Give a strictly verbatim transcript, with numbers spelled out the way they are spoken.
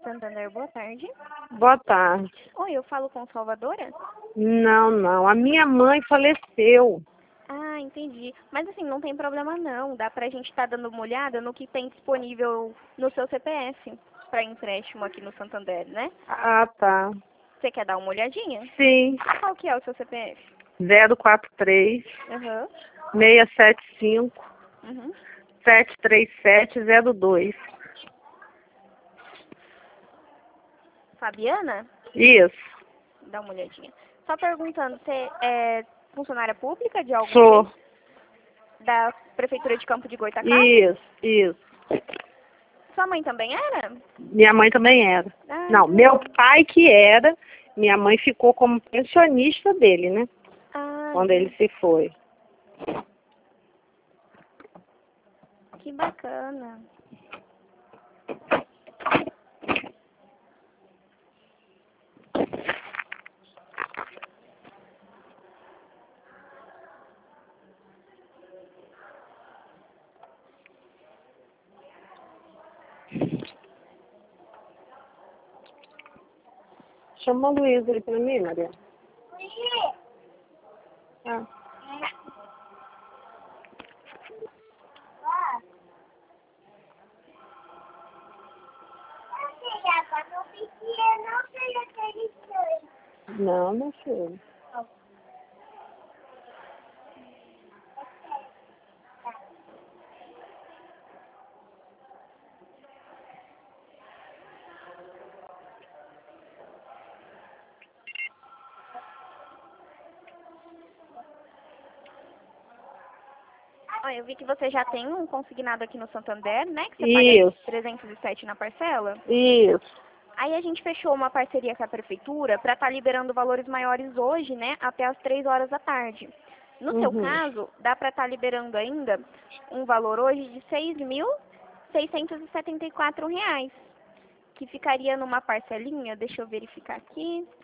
Santander, boa tarde. Boa tarde. Oi, eu falo com Salvadora? Não, não. A minha mãe faleceu. Ah, entendi. Mas assim, não tem problema não. Dá pra gente estar dando uma olhada no que tem disponível no seu C P F para empréstimo aqui no Santander, né? Ah, tá. Você quer dar uma olhadinha? Sim. Qual que é o seu C P F? zero quatro três, Aham. seis sete cinco, Uhum. sete três sete zero dois. Fabiana? Isso. Dá uma olhadinha. Só perguntando, você é funcionária pública de algum Sou. jeito? Da Prefeitura de Campo de Goytacazes? Isso, isso. Sua mãe também era? Minha mãe também era. Ah, Não, que meu legal. pai que era, minha mãe ficou como pensionista dele, né? Ah, Quando ele se foi. que bacana. Chama a Luísa aí pra mim, Maria. Ah. Não, meu filho. Olha, eu vi que você já tem um consignado aqui no Santander, né? Que você paga Isso, trezentos e sete na parcela. isso. Aí a gente fechou uma parceria com a prefeitura para estar liberando valores maiores hoje, né? Até as três horas da tarde. No seu Uhum. caso, dá para estar liberando ainda um valor hoje de seis mil seiscentos e setenta e quatro reais. Que ficaria numa parcelinha, deixa eu verificar aqui.